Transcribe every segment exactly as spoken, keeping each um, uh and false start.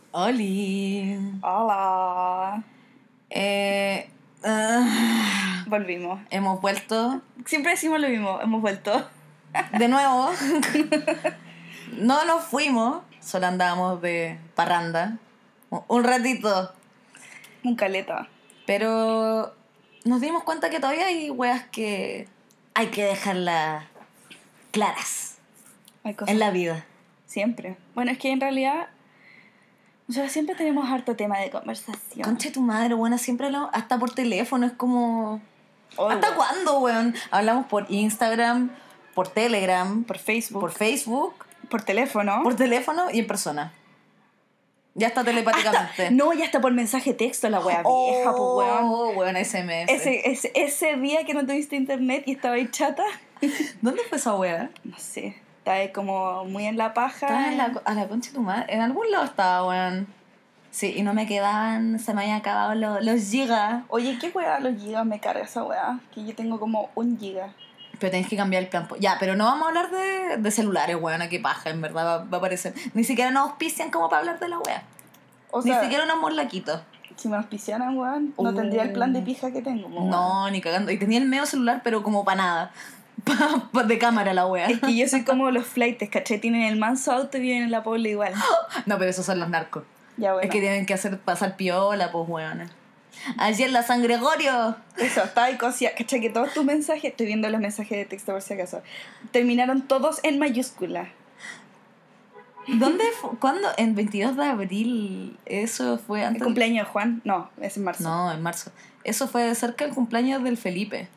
Oli. Hola. Eh, uh, Volvimos. hemos vuelto. Siempre decimos lo mismo, hemos vuelto. De nuevo. No nos fuimos, solo andábamos de parranda. Un ratito. Un caleta. Pero nos dimos cuenta que todavía hay weas que hay que dejarlas claras Hay cosas. en la vida. Siempre. Bueno, es que en realidad nosotros siempre tenemos harto tema de conversación. Concha de tu madre, buena, siempre lo, hasta por teléfono, es como... Oh, ¿Hasta bueno. cuándo, weón? Hablamos por Instagram, por Telegram, Por Facebook. por Facebook, Por teléfono. por teléfono y en persona. Ya está telepáticamente. Hasta- no, ya está por mensaje texto la wea vieja, pues weón. Oh, weón, S M S. Ese, ese, ese día que no tuviste internet y estaba ahí chata. ¿Dónde fue esa wea? No sé. Estaba ahí como muy en la paja. Estaba en la, a la concha de tu madre. En algún lado estaba, weón. Sí, y no me quedaban, se me habían acabado los, los gigas. Oye, ¿qué wea los gigas me carga esa wea? Que yo tengo como un giga. Pero tenés que cambiar el plan. Ya, pero no vamos a hablar de, de celulares, weón. Qué paja, en verdad, va, va a aparecer. Ni siquiera nos auspician como para hablar de la wea. O Ni sea, siquiera unos morlaquitos. si me auspiciaran, weón, no Uh. tendría el plan de pija que tengo. weón. No, ni cagando. Y tenía el medio celular, pero como para nada. Pa, pa- de cámara la wea. Es que yo soy como los flightes, ¿cachai? Tienen el manso auto y viven en la pobla igual. No, pero esos son los narcos. Ya, bueno. Es que tienen que hacer pasar piola, pues, weón. Allí en la San Gregorio. Eso, estaba ahí cosía, ¿cachai? Que todos tus mensajes, estoy viendo los mensajes de texto por si acaso, terminaron todos en mayúscula. ¿Dónde fue? ¿Cuándo? En veintidós de abril. Eso fue ¿El antes. cumpleaños de Juan? No, es en marzo. No, en marzo. Eso fue cerca del cumpleaños del Felipe.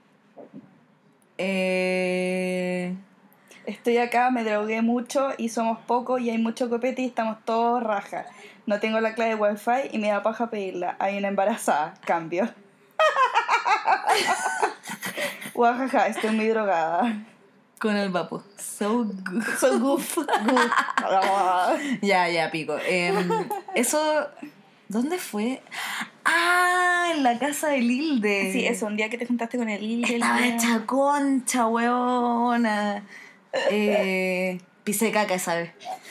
Eh... Estoy acá, me drogué mucho y somos pocos y hay mucho copete y estamos todos rajas. No tengo la clave de wifi y me da paja pedirla. Hay una embarazada. Cambio. Guajaja, estoy muy drogada. Con el vapo. So good. So goof. goof. Ya, ya, pico. Em, eso... ¿Dónde fue? Ah, en la casa de Lilde. Sí, eso, un día que te juntaste con el Lilde. Estaba hecha concha, weona. Eh, pisé caca esa vez.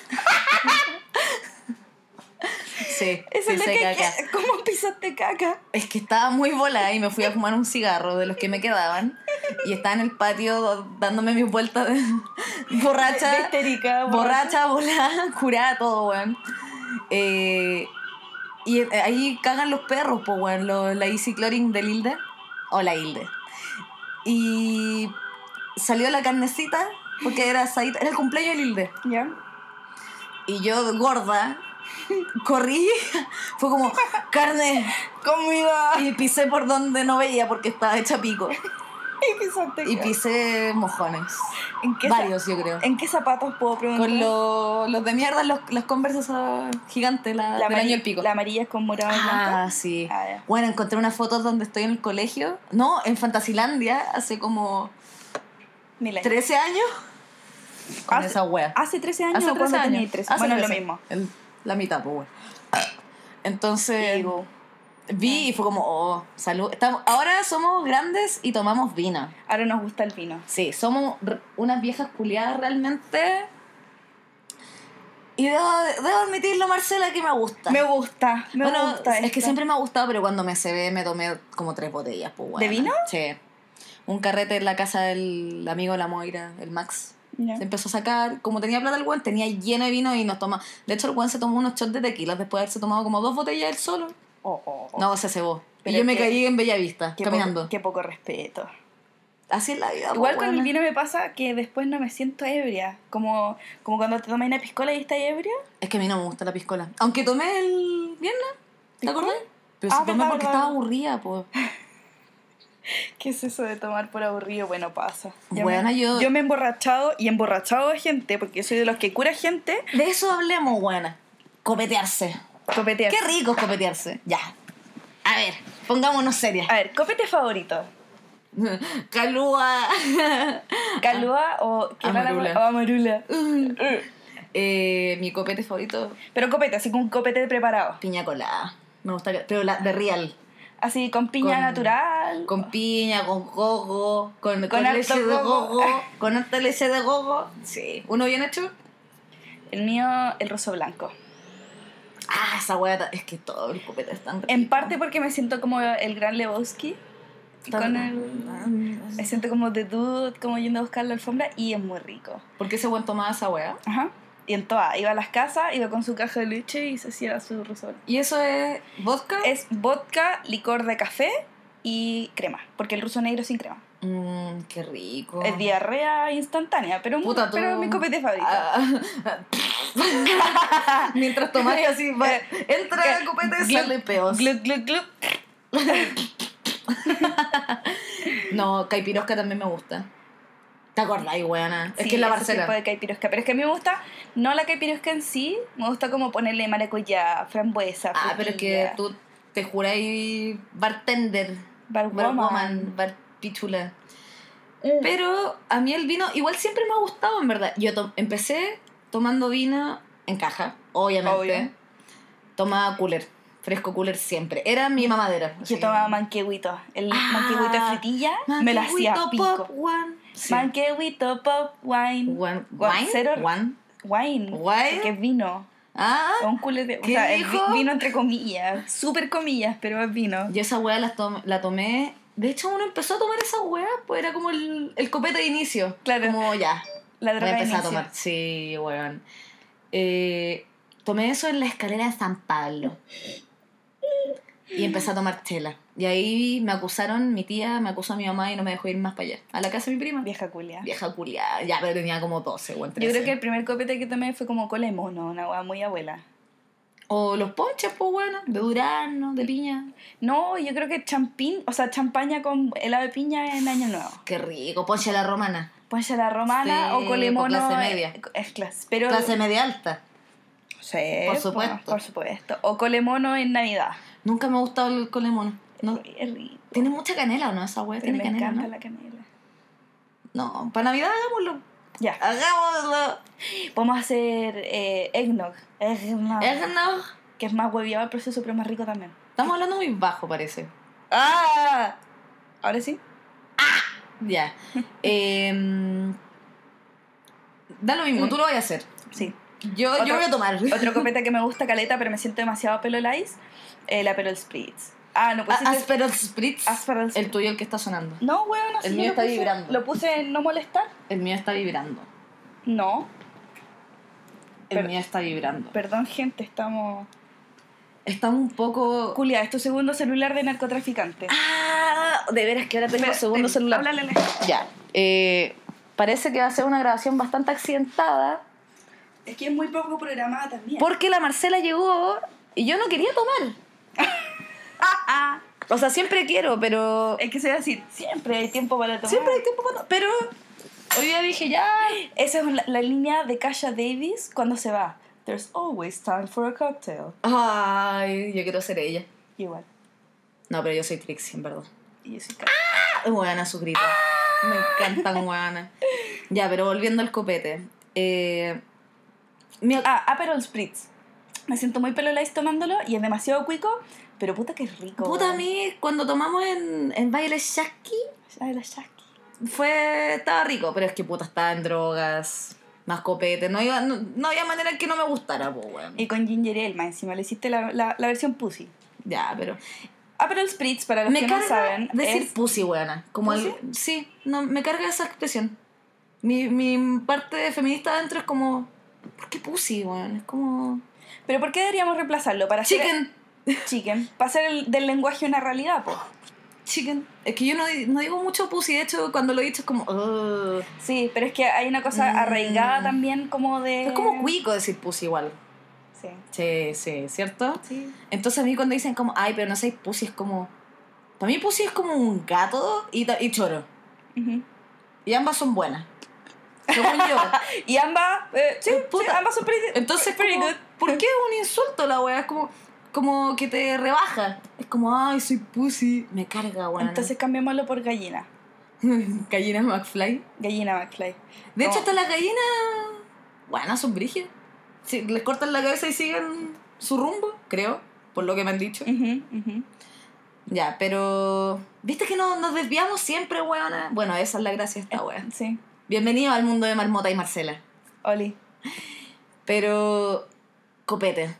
Sí, Eso es lo pisé que caca. que- ¿Cómo pisaste caca? Es que estaba muy volada y me fui a fumar un cigarro de los que me quedaban. Y estaba en el patio dándome mis vueltas de borracha. De histérica, borracha, volada, curada, todo, weón. Eh, y ahí cagan los perros, pues, weón. lo- La Easy Cloring de Lilde. O la Hilde. Y salió la carnecita, porque era asadita. Era el cumpleaños de Lilde. ¿Ya? Y yo, gorda, corrí. Fue como, carne. ¡Comida! Y pisé por donde no veía porque estaba hecha pico. Y pisaste Y caca. pisé mojones. ¿En qué Varios, za- yo creo. ¿En qué zapatos puedo preguntar? Con lo- los de mierda, los, las conversas gigantes, la, la del año amari- del pico. La amarilla es con morado y Ah, blanco. sí. Ah, ya. Bueno, encontré unas fotos donde estoy en el colegio. No, en Fantasilandia, hace como Mil años. trece años. Con Hace- esa wea. Hace trece años Hace o cuando trece años. tenías trece. Hace Bueno, es lo trece. mismo. El- la mitad, pues, wea. Entonces, Digo, vi y fue como, oh, salud. Estamos, ahora somos grandes y tomamos vino. ahora nos gusta el vino. Sí, somos r- unas viejas culiadas realmente. Y debo, debo admitirlo, Marcela, que me gusta. Me gusta, me bueno, gusta es que esto. siempre me ha gustado, pero cuando me cebé me tomé como tres botellas, pues, ¿De vino? Sí. Un carrete en la casa del amigo de la Moira, el Max. Ya. Se empezó a sacar, como tenía plata el weón, tenía lleno de vino y nos toma. De hecho, el weón se tomó unos shots de tequila después de haberse tomado como dos botellas él solo. Oh, oh, oh. No, se cebó. Y Pero yo me qué- caí en Bellavista, Qué caminando. Poco, qué poco respeto. Así es la vida. Igual po, con el weona. vino me pasa que después no me siento ebria. Como, como cuando te tomas una piscola y estás ebria. Es que a mí no me gusta la piscola. Aunque tomé el viernes, ¿te ¿Piscola? acordás? Pero Ah, si tomé verdad, porque verdad. estaba aburrida, pues. ¿Qué es eso de tomar por aburrido? Bueno, pasa. Yo Buena, me, yo- yo me he emborrachado y he emborrachado de gente porque yo soy de los que cura gente. De eso hablemos, buena. Copetearse. Copetear. Qué rico es copetearse. Ya. A ver, pongámonos serias. A ver, copete favorito. Calúa. ¿Calúa o qué rara- Amarula. o amarula? Eh, mi copete favorito, Pero copete, así con un copete preparado. piña colada. Me gusta, que- pero la de real. Así con piña Con- natural. Con piña, con gogo, con, con, Con leche harto de gogo. gogo, con harta leche de gogo. Sí. ¿Uno bien hecho? El mío, el roso blanco. Ah, esa weá, ta- es que todo el copete es tan rico. En parte porque me siento como el gran Lebowski. Tan- Con el... Me siento como The Dude, como yendo a buscar la alfombra. Y es muy rico. ¿Por qué se buen tomaba esa weá? Ajá. Y en todas. Iba a las casas, iba con su caja de leche y se hacía su risol. ¿Y eso es vodka? Es vodka, licor de café y crema. Porque el ruso negro sin crema. Mmm, qué rico. Es diarrea instantánea, pero, muy- Puta, tú- pero mi copete favorito. Ah, mientras tomás así, va, entra el copete y sale peos. Glup, glup, glup. No, caipirosca también me gusta. ¿Te acordás, weona? Es Sí, que es la ese Marcela. tipo de caipirosca. Pero es que a mí me gusta, no la caipirosca en sí, me gusta como ponerle maracuyá, frambuesa, Ah, pero es que frutilla, tú te juras ahí bartender, barwoman. barwoman, bar pichula. Mm. Pero a mí el vino igual siempre me ha gustado, en verdad. Yo to- empecé tomando vino en caja, obviamente. Obvio. Tomaba cooler, fresco cooler siempre. Era mi mamadera. Yo así. tomaba manquehuito. El Ah, manquehuito de frutilla me lo hacía Manquehuito pico. pop one. Sí. Manquehuito, pop, wine. One- Gua- wine, cero- one. Wine. Wine. Que es vino. Ah, Es un cooler de... O ¿Qué sea, es vi- dijo? vino entre comillas. Súper comillas, pero es vino. yo esa weá la, tom- la tomé. De hecho, uno empezó a tomar esa weá, pues era como el, el copete de inicio. Claro. Como ya. La Voy a droga de empezar a inicio. tomar. Sí, weón. Eh, tomé eso en la escalera de San Pablo. Y empecé a tomar chela. Y ahí me acusaron, mi tía me acusó a mi mamá y no me dejó ir más para allá. A la casa de mi prima. Vieja culia. Vieja culiada. Ya, pero tenía como doce o Yo trece. creo que el primer copete que tomé fue como cola de mono, una hueá muy abuela. O los ponches, pues bueno, de durazno, de piña. No, yo creo que champín, o sea, champaña con helado de piña en Año Nuevo. Qué rico, ponche a la romana. Ponche a la romana Sí, o cole por mono. clase media. eh, Es clase, pero... Clase media alta. Sí, por po, supuesto. por supuesto. O cole mono en Navidad. Nunca me ha gustado el colemono. No. Es rico. Tiene mucha canela, ¿o no? Esa weá Pero tiene me canela, encanta ¿no? la canela. No, para Navidad hagámoslo. Ya. Hagámoslo. Podemos hacer eh, eggnog. Eggnog. Eggnog. Que es más hueviado el proceso, pero más rico también. Estamos hablando muy bajo, parece. ¡Ah! ¿Ahora sí? Ya. Em, da lo mismo, tú lo vas a hacer. Sí. Yo, Otro- yo voy a tomar. Otro copete que me gusta caleta, pero me siento demasiado pelo lice, el Aperol Spritz. Ah, no Ah, pusiste... Asperol Spritz. Aperol Spritz. El tuyo, el que está sonando. No, weón, no sé. El yo mío lo está puse- vibrando. ¿Lo puse en no molestar? El mío está vibrando. No. El Per- mío está vibrando. Perdón, gente, estamos... Estamos un poco... Julia, es tu segundo celular de narcotraficante. Ah, de veras que ahora tengo Espera, segundo ten- celular. háblale a la gente. Ya. Eh, parece que va a ser una grabación bastante accidentada. Es que es muy poco programada también. Porque la Marcela llegó y yo no quería tomar. O sea, siempre quiero, pero... Es que se va a decir, siempre hay tiempo para tomar. Siempre hay tiempo para... Pero hoy día dije ya... Esa es la, la línea de Kasha Davis cuando se va. There's always time for a cocktail. Ay, yo quiero ser ella. Igual. No, pero yo soy Trixie, en verdad. Y yo soy Ah, Hueana, su grito. Me encantan hueanas. Ya, pero volviendo al copete. Eh, mi- Ah, Aperol Spritz. Me siento muy pelo lice tomándolo y es demasiado cuico, pero puta que es rico. Puta, a weón. mí cuando tomamos en, en Baile Shaki, Ay, la Shaki. fue... Estaba rico, pero es que puta, estaba en drogas, más copete. No, iba, no, no había manera en que no me gustara, pues, weón. Y con ginger ale, más encima le hiciste la, la, la versión pussy. Ya, pero... Aperol Spritz, para los Me que carga no saben, decir es... pussy, weona. Como ¿Pussy? al- sí, no, me carga esa expresión. Mi, mi parte feminista adentro es como... ¿Por qué pussy, weón? Es como... Pero ¿por qué deberíamos reemplazarlo? Para hacer... Chicken. Chicken. Para hacer el, del lenguaje una realidad, po. Chicken. Es que yo no, no digo mucho pussy, de hecho, cuando lo he dicho es como... "Ugh". Sí, pero es que hay una cosa Mm. arraigada también como de... Es como cuico decir pussy igual. Sí. Sí, sí, ¿cierto? Sí. Entonces a mí cuando dicen como, ay, pero no sé, pussy es como... Para mí pussy es como un gato y, ta- y choro. Ujú. Y ambas son buenas. Según yo. Y ambas... eh, sí, Puta. sí, ambas son pretty, Entonces, pretty como, good. ¿por qué es un insulto la wea? Es como, como que te rebaja. Es como, ay, soy pussy. Me carga, weón. Entonces cambiémoslo por gallina. Gallina McFly. Gallina McFly. De hecho, Como- hasta las gallinas, bueno, son brígidas. Sí, les cortan la cabeza y siguen su rumbo, creo, por lo que me han dicho. Ujú, ujú. Ya, pero... ¿Viste que no, nos desviamos siempre, weona? Bueno, esa es la gracia de esta wea. Sí. Bienvenido al mundo de Marmota y Marcela. Oli. Pero... Copete.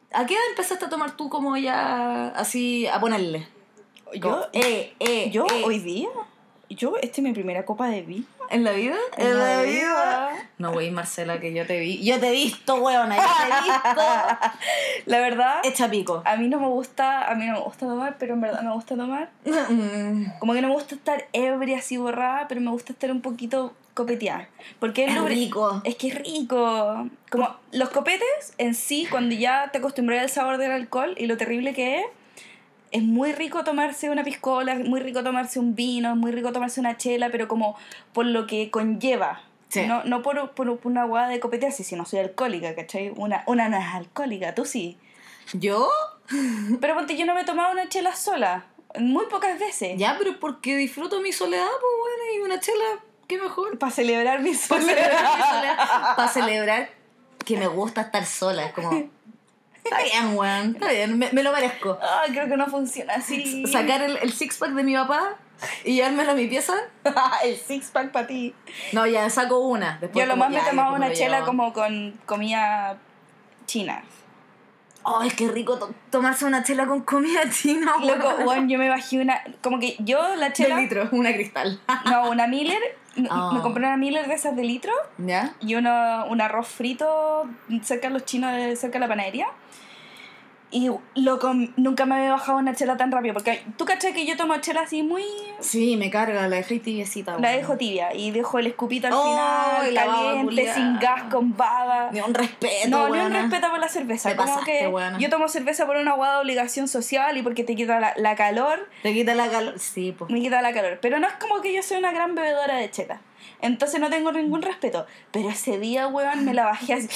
¿A qué edad empezaste a tomar tú como ya así, a ponerle? Yo, Como, eh, eh, yo eh. hoy día, yo, esta es mi primera copa de vino. ¿En la vida? En la vida. No, güey, Marcela, que yo te vi. Yo te he visto, weona, yo te he visto. La verdad, Echa pico. a mí no me gusta, a mí no me gusta tomar, pero en verdad me gusta tomar. Como que no me gusta estar ebria así borrada, pero me gusta estar un poquito copeteada. Porque Es lo- rico. Es que es rico. Como los copetes en sí, cuando ya te acostumbras al sabor del alcohol y lo terrible que es, es muy rico tomarse una piscola, es muy rico tomarse un vino, es muy rico tomarse una chela, pero como por lo que conlleva. Sí. No, no por, por, por una guada de copetearse, si no soy alcohólica, ¿cachai? Una, una no es alcohólica, tú sí. ¿Yo? Pero ponte, yo no me he tomado una chela sola, muy pocas veces. Ya, pero porque disfruto mi soledad, pues bueno, y una chela, qué mejor. Para celebrar mi Para soledad. celebrar mi soledad. Para celebrar que me gusta estar sola. Es como, está bien, weón, está bien, me, me lo merezco. Ah, creo que no funciona así. Sacar el, el six-pack de mi papá y llevármelo a mi pieza. El six pack para ti. No, ya saco una. Después Yo lo como, más me ya, he tomado después una lo chela llevo. como con comida china. Ay, qué rico to- tomarse una chela con comida china, weón. Loco, bueno, yo me bajé una... Como que yo la chela... De litro, una cristal. No, una Miller. m- Oh. Me compré una Miller de esas de litro ¿Ya? y uno, un arroz frito cerca de los chinos, de, cerca de la panadería. Y, loco, nunca me había bajado una chela tan rápido. Porque tú cachai que yo tomo chela así muy... Sí, me carga, la dejé tibiecita, La weón. dejo tibia y dejo el escupito al Oh, final, y la baba caliente, culiada. sin gas, con baba. Ni un respeto, No, ni un weona. respeto por la cerveza. Te Como pasaste, que weona. yo tomo cerveza por una guada de obligación social y porque te quita la, la calor, Te quita la calor. Sí, pues. me quita la calor. Pero no es como que yo soy una gran bebedora de chela. Entonces no tengo ningún respeto. Pero ese día, weón, me la bajé así.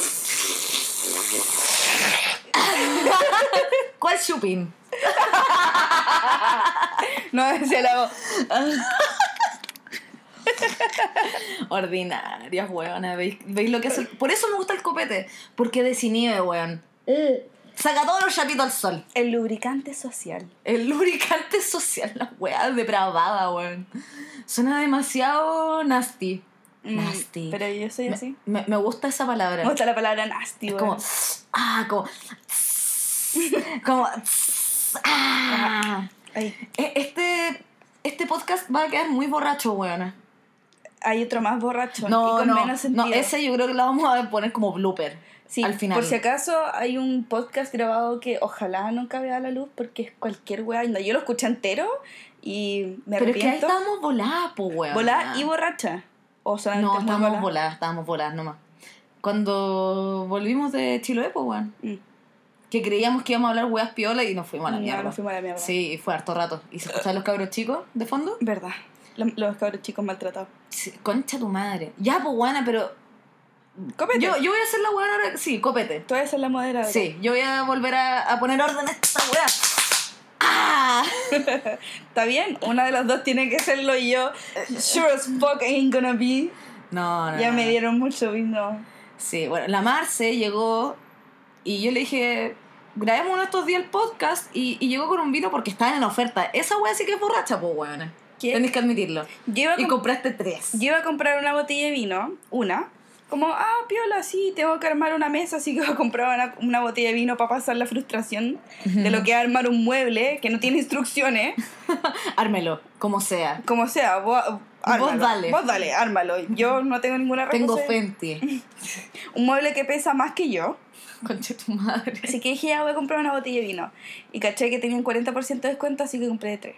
¿Cuál shopping? No, decía la voz. Ordinarias, weona. ¿Veis, ¿Veis lo que hace? Por eso me gusta el copete. Porque desinhibe, weón. Saca todos los chapitos al sol. El lubricante social. El lubricante social, la weá depravada, weón. Suena demasiado nasty. Mm, Nasty. Pero yo soy Me- así. Me, me gusta esa palabra. Me gusta la palabra nasty, Es weón. como. Ah, como. Como. Ah. Ay, E- Este. Este podcast va a quedar muy borracho, weona. hay otro más borracho y No, con no, menos sentido. no, ese yo creo que lo vamos a poner como blooper. Sí, al final. por si acaso hay un podcast grabado que ojalá nunca vea la luz porque es cualquier weá. No, yo lo escuché entero y me Pero es que ahí arrepiento. estábamos voladas, po, weona. Volada y borracha. O solamente No, muy estábamos volada? voladas, estábamos voladas nomás. Cuando volvimos de Chiloé, pues, weón. Mm. Que creíamos que íbamos a hablar weas piola y nos fuimos a la No, mierda. nos fuimos a la mierda. Sí, y fue harto rato. ¿Y se escuchaban los cabros chicos de fondo? Verdad. Los, los cabros chicos maltratados. Sí, concha tu madre. Ya, pues, weona, pero... Copete. Yo, yo voy a hacer la weona ahora... Sí, copete. Tú eres la moderadora. Sí, yo voy a volver a, a poner orden a esta wea. ¡Ah! Está bien, una de las dos tiene que serlo y yo. Sure as fuck ain't gonna be. No, no, Ya no, me no. dieron mucho vino. Sí, bueno, la Marce llegó y yo le dije, grabemos uno de estos días el podcast y, y llegó con un vino porque estaba en oferta. Esa wea sí que es borracha, pues, weona. ¿Qué? Tenés que admitirlo. Yo iba, a Y comp- compraste tres. yo iba a comprar una botella de vino, una. Como, ah, piola, sí, tengo que armar una mesa, así que voy a comprar una, una botella de vino para pasar la frustración de lo que es armar un mueble que no tiene instrucciones. Ármelo, como sea. Como sea, vos, ármalo. dale. Vos dale, ármalo. Yo no tengo ninguna Tengo responsabilidad. fe en ti. Un mueble que pesa más que yo. Conche tu madre. Así que dije, ya voy a comprar una botella de vino. Y caché que tenían cuarenta por ciento de descuento, así que compré tres.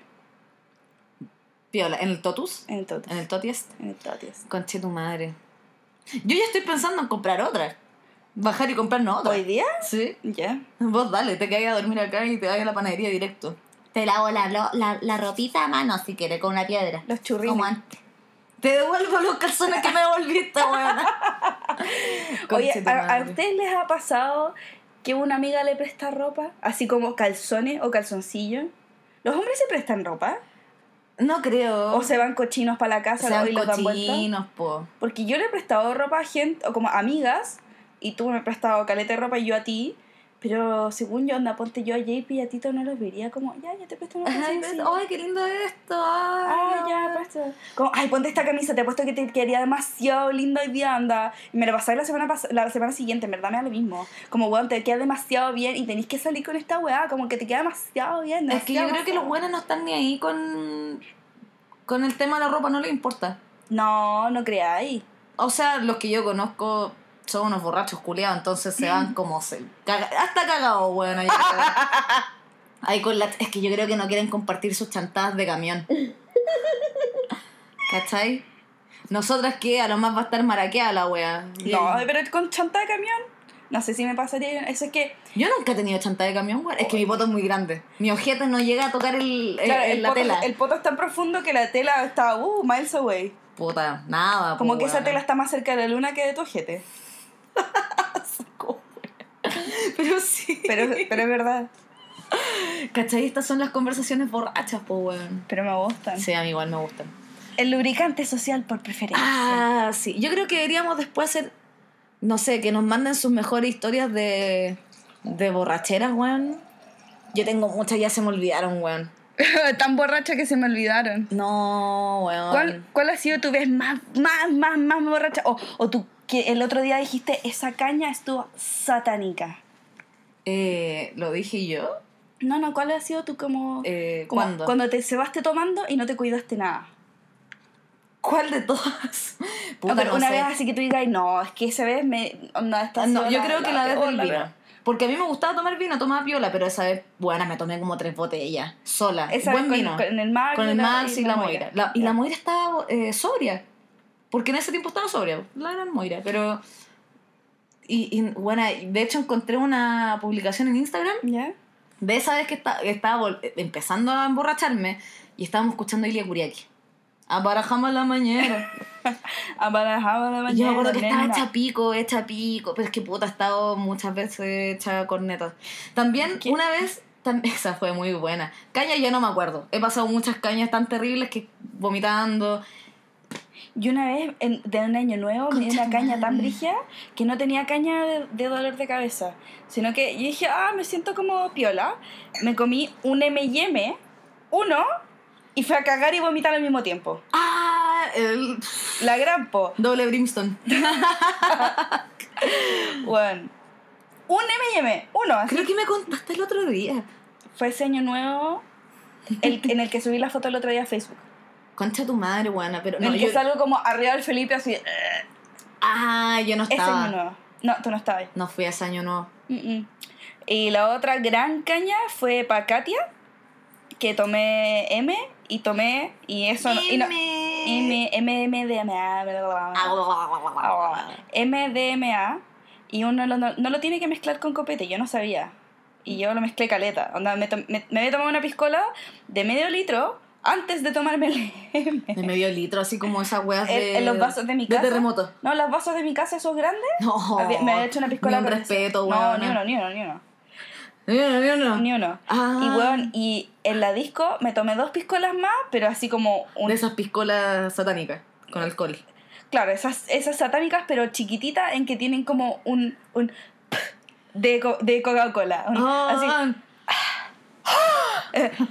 Piola, ¿en el Totus? En el total. ¿En el Totiest? En el Totias. Conche tu madre. Yo ya estoy pensando en comprar otra. Bajar y comprarnos otra. ¿Hoy día? Sí. Ya. Vos dale, te quedas a dormir acá y te vas a la panadería directo. Te lavo la, la, la ropita a mano si quieres, con una piedra. Los churrines. Como antes. Te devuelvo los calzones que me volviste, weona. Oye, Conche tu ¿a, a madre. ustedes les ha pasado que una amiga le presta ropa? Así como calzones o calzoncillos. ¿Los hombres se prestan ropa? No creo. ¿O se van cochinos para la casa Sean y los dan vuelta? cochinos, po. Porque yo le he prestado ropa a gente, o como amigas, y tú me has prestado caleta de ropa y yo a ti, Pero según yo, anda, ponte yo a J P y a Tito no los vería como, ya, ya te presto una Ay, canción. Sí. ay, qué lindo esto. Ay, Ay, no. ya, presto. Como, ay, ponte esta camisa, te he puesto que te quedaría demasiado linda hoy día, anda. Y me la pasé la semana, pas- la semana siguiente, en verdad me da lo mismo. Como, weón, te queda demasiado bien y tenés que salir con esta weá, como que te queda demasiado bien. Es que yo demasiado, creo que los demasiado. buenos no están ni ahí con, con el tema de la ropa, no les importa. No, no creáis. O sea, los que yo conozco son unos borrachos culiados, entonces se van como se caga, hasta cagados, bueno, ya. Ahí con la, es que yo creo que no quieren compartir sus chantadas de camión. ¿Cachai? Nosotras que a lo más va a estar maraqueada la wea. No, pero con chanta de camión, no sé si me pasaría. Eso es que, Yo nunca he tenido chantada de camión, weón. Es que mi poto es muy grande. Mi ojete no llega a tocar el, el- claro, el- el, la poto, tela. el poto es tan profundo que la tela está, uh, miles away. Puta, nada, Como po, que esa weón. tela está más cerca de la luna que de tu ojete. Pero sí. Pero, pero es verdad. ¿Cachai? Estas son las conversaciones borrachas, po, weón. Pero me gustan. Sí, a mí igual me gustan. El lubricante social por preferencia. Ah, sí. Yo creo que deberíamos después hacer, no sé, que nos manden sus mejores historias de, de borracheras, weón. Yo tengo muchas, ya se me olvidaron, weón. Tan borracha que se me olvidaron. No, weón. ¿Cuál, ¿Cuál ha sido tu vez más, más, más, más borracha? O, o tú, que el otro día dijiste, esa caña estuvo satánica. Eh, ¿Lo dije yo? No, no, ¿cuál ha sido tú como... Eh, como ¿Cuándo? Cuando te cebaste tomando y no te cuidaste nada. ¿Cuál de todas? Puta, No, pero no una sé. vez así que tú digas, no, es que esa vez me... Onda, esta Ah, no, ha yo sido creo que la vez peor, del la vino. peor. Porque a mí me gustaba tomar vino, tomaba piola, pero esa vez, bueno, me tomé como tres botellas, sola. Esa Buen vez vino. con, con el Max, Con el la- Max y la Moira. Moira. La- y Ya. la Moira estaba eh, sobria. Porque en ese tiempo estaba sobria. La gran Moira, pero... Y, y bueno, de hecho encontré una publicación en Instagram ¿Ya? de esa vez que está, que estaba vol- empezando a emborracharme y estábamos escuchando Ilia Kuriaki. Aparajamos la mañana. Aparajaba la mañana. Y yo me acuerdo que estaba nena. hecha pico, hecha pico, pero es que puta, he estado muchas veces hecha corneta. También ¿Qué? una vez, tam- esa fue muy buena. Caña ya no me acuerdo. He pasado muchas cañas tan terribles que vomitando. Y una vez, en- de un año nuevo, me dio Concha una tu caña tan madre. brígida que no tenía caña de, de dolor de cabeza. Sino que yo dije, ah, me siento como piola. Me comí un eme y eme, uno, y fue a cagar y vomitar al mismo tiempo. ¡Ah! El La gran po. doble brimstone. Bueno, un eme y eme, uno. Así. Creo que me contaste el otro día. Fue ese año nuevo el, en el que subí la foto el otro día a Facebook. Concha tu madre, buena, pero En no, el que yo... salgo como arriba del Felipe así. eh, Ah, yo no Ese estaba. año nuevo. No, tú no estabas ahí. No fui a ese año nuevo. Mm-mm. Y la otra gran caña fue para Katia, que tomé M y tomé y eso no, y no, M, M, M, D, M, A, M, D, M, A, y uno lo- no, no lo tiene que mezclar con copete, yo no sabía. Y yo lo mezclé caleta. Onda, me, to- me, me había tomado una piscola de medio litro antes de tomarme el M. De medio litro, así como esas weas En, de... en los vasos de mi de casa. terremoto. No, los vasos de mi casa, esos grandes. No. Había- me había hecho una piscola Ni un con eso. respeto, No, weona. ni uno, ni uno, ni uno. Ni uno, ni uno. Ni uno. Ah. Y weón, y en la disco me tomé dos piscolas más, pero así como un... De esas piscolas satánicas, con alcohol. Claro, esas, esas satánicas, pero chiquititas, en que tienen como un... un de, co- de Coca-Cola. un- Así, Ah,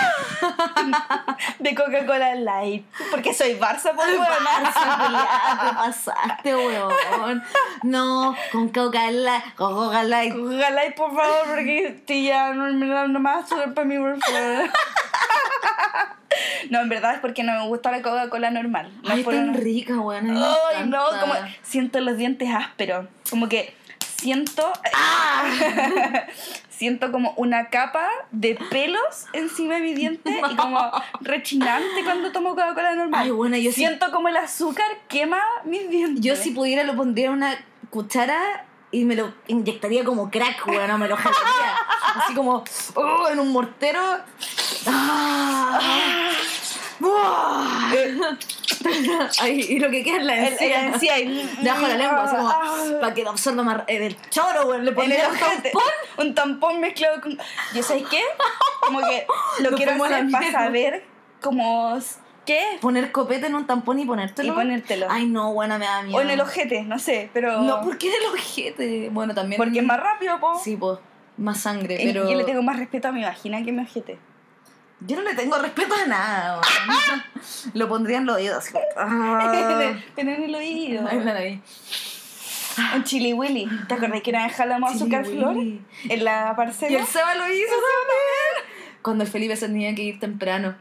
de Coca-Cola Light. Porque soy Barça, pues, Ay, weón. Barça, culiao, te pasaste, weón. No, con Coca-Cola, con Coca-Cola. Coca Light, por favor, porque estoy ya no me da más para mí, por favor. No, en verdad es porque no me gusta la Coca-Cola normal. No Ay, es por tan una- rica, weón. a mí me Ay, no, encanta. como siento los dientes ásperos. Como que siento. ¡Ah! Siento como una capa de pelos encima de mi diente y como rechinante cuando tomo Coca-Cola normal. Ay, bueno, yo sí- siento como el azúcar quema mis dientes. Yo si pudiera lo pondría en una cuchara y me lo inyectaría como crack, weón, no me lo jalaría. Así como, oh, en un mortero. ¡Ah! ¡Buah! Ay, y lo que queda en la El- el encía. encía y- Debajo de la lengua, así como, Ah. para que lo absorba más. En el choro, weón, le En el pondría un ojete. tampón. Un tampón mezclado con... ¿Yo sabes qué? Como que lo Nos quiero fuimos a la hacer para mierda. saber como... ¿Qué? Poner copete en un tampón y ponértelo. Y ponértelo. Ay, no, bueno, me da miedo. O en el ojete, no sé, pero... No, ¿por qué en el ojete? Bueno, también. Porque es más rápido, po. Sí, pues. más sangre, Y- pero... Yo le tengo más respeto a mi vagina que a mi ojete. Yo no le tengo respeto a nada, weón. Lo pondría en los oídos. Así, ah. Pero en el oído. Ay, la nariz. Un chili willy. ¿Te acordás que una vez jalamos Chili azúcar Willy. flor? En la parcela. Y el Seba lo hizo también. Cuando el Felipe se tenía que ir temprano.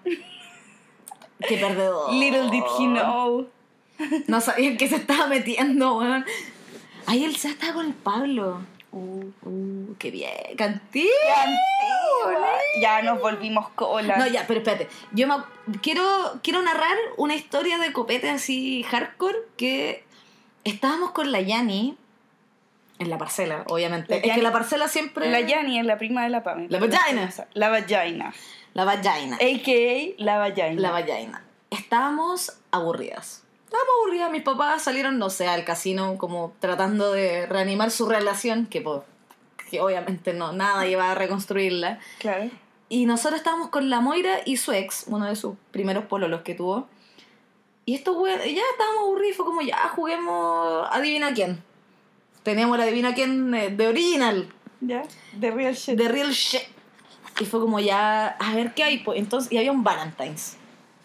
Qué perdedor. Little did he know. No sabía en qué se estaba metiendo, weón. Ahí el Seba estaba con el Pablo. Uh, uh, qué bien. Cantí. Antigua. Ya nos volvimos cola. No, ya, pero espérate. Yo me, quiero, quiero narrar una historia de copete así hardcore que estábamos con la Yani en la parcela, obviamente. La es que Yani- la parcela siempre... La Yani es la prima de la Pamela. La vagina. La vagina. La vagina. A K A la vagina. La vagina. Estábamos aburridas. Estábamos aburridas. Mis papás salieron, no sé, al casino como tratando de reanimar su relación, que, pues, que obviamente no, nada iba a reconstruirla. Claro. Y nosotros estábamos con la Moira y su ex, uno de sus primeros pololos que tuvo. Y estos güeyes, ya estábamos aburridos, fue como, ya, juguemos adivina quién. Teníamos la adivina quién de, de original, Ya. The real shit. de real shit. Y fue como, ya, a ver qué hay. Pues, entonces, y había un Valentine's.